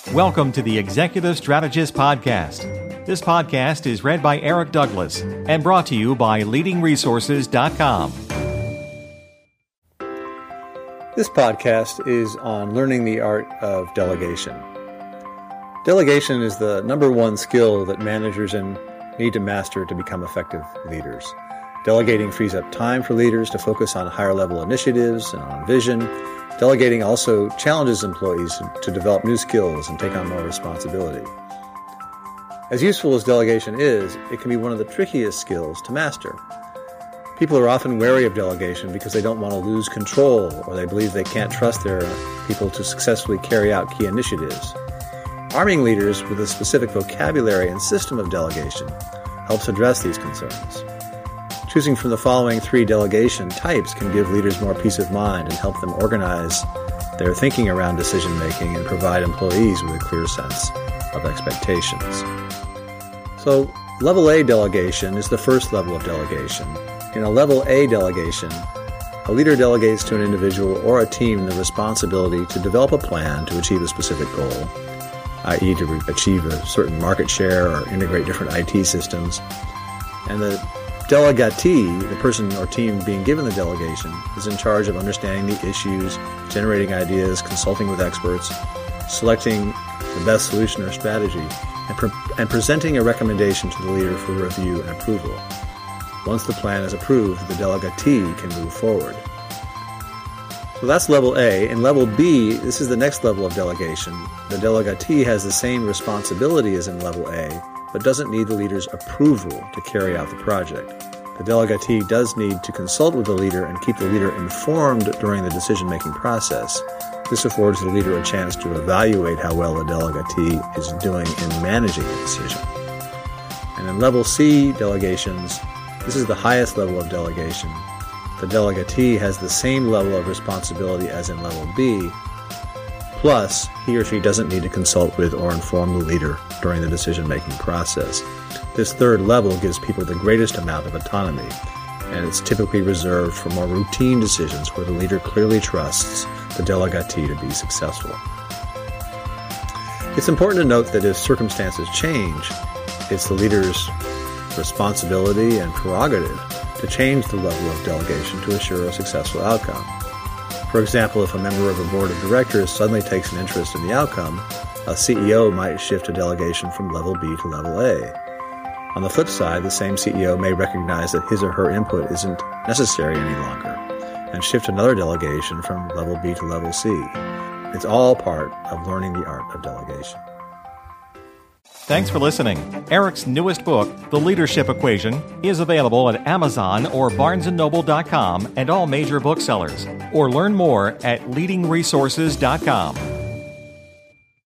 Welcome to the Executive Strategist Podcast. This podcast is read by Eric Douglas and brought to you by leadingresources.com. This podcast is on learning the art of delegation. Delegation is the number one skill that managers need to master to become effective leaders. Delegating frees up time for leaders to focus on higher level initiatives and on vision. Delegating also challenges employees to develop new skills and take on more responsibility. As useful as delegation is, it can be one of the trickiest skills to master. People are often wary of delegation because they don't want to lose control or they believe they can't trust their people to successfully carry out key initiatives. Arming leaders with a specific vocabulary and system of delegation helps address these concerns. Choosing from the following 3 delegation types can give leaders more peace of mind and help them organize their thinking around decision-making and provide employees with a clear sense of expectations. So, Level A delegation is the first level of delegation. In a Level A delegation, a leader delegates to an individual or a team the responsibility to develop a plan to achieve a specific goal, i.e. to achieve a certain market share or integrate different IT systems. And the delegatee, the person or team being given the delegation, is in charge of understanding the issues, generating ideas, consulting with experts, selecting the best solution or strategy, and presenting a recommendation to the leader for review and approval. Once the plan is approved, the delegatee can move forward. So that's Level A. In Level B, this is the next level of delegation. The delegatee has the same responsibility as in Level A, but doesn't need the leader's approval to carry out the project. The delegatee does need to consult with the leader and keep the leader informed during the decision-making process. This affords the leader a chance to evaluate how well the delegatee is doing in managing the decision. And in Level C delegations, this is the highest level of delegation. The delegatee has the same level of responsibility as in Level B, plus, he or she doesn't need to consult with or inform the leader during the decision-making process. This third level gives people the greatest amount of autonomy, and it's typically reserved for more routine decisions where the leader clearly trusts the delegatee to be successful. It's important to note that if circumstances change, it's the leader's responsibility and prerogative to change the level of delegation to assure a successful outcome. For example, if a member of a board of directors suddenly takes an interest in the outcome, a CEO might shift a delegation from Level B to Level A. On the flip side, the same CEO may recognize that his or her input isn't necessary any longer and shift another delegation from Level B to Level C. It's all part of learning the art of delegation. Thanks for listening. Eric's newest book, The Leadership Equation, is available at Amazon or BarnesandNoble.com and all major booksellers. Or learn more at leadingresources.com.